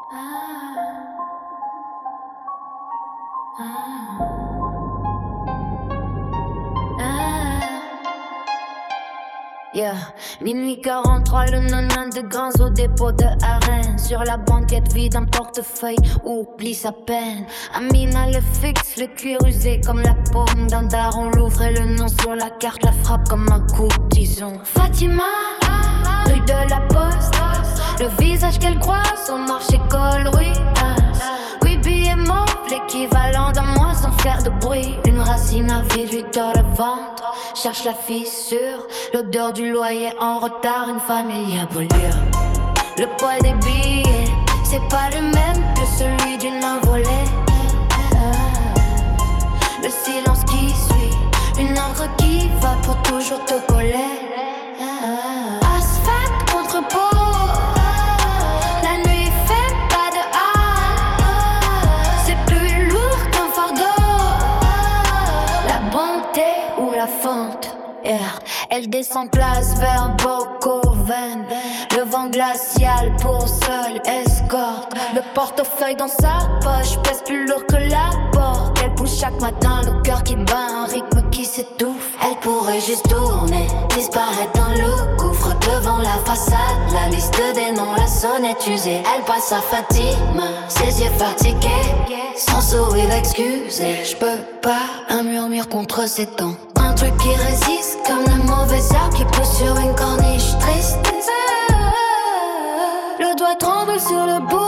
Yeah. Minuit 43, le nanan de Grands au dépôt de Arène. Sur la banquette vide, un portefeuille oublie sa peine. Amina le fixe, le cuir usé comme la paume d'un daron. L'ouvre et le nom sur la carte, la frappe comme un coup, disons. Fatima, rue de la Poste. Le visage qu'elle croise au marché col, oui. Oui, billet mauve, l'équivalent d'un mois sans faire de bruit. Une racine à vide lui tord le ventre. Cherche la fissure, l'odeur du loyer en retard, une famille à brûlure. Le poids des billets, c'est pas le même que celui d'une main volée. Le silence qui suit, une encre qui va pour toujours te coller. Asphalte contre peau. La fente, yeah. Elle descend place vers Bokoven. Le vent glacial pour seule escorte. Le portefeuille dans sa poche pèse plus lourd que la porte. Elle pousse chaque matin, le cœur qui bat, un rythme qui s'étouffe. Elle pourrait juste tourner, disparaître dans le gouffre devant la façade. La liste des noms, la sonnette usée. Elle passe sa Fatima, ses yeux fatigués, sans sourire excusé. J'peux pas, un murmure contre ses dents. Un truc qui résiste comme le mauvais arbre qui pousse sur une corniche triste. Le doigt tremble sur le bout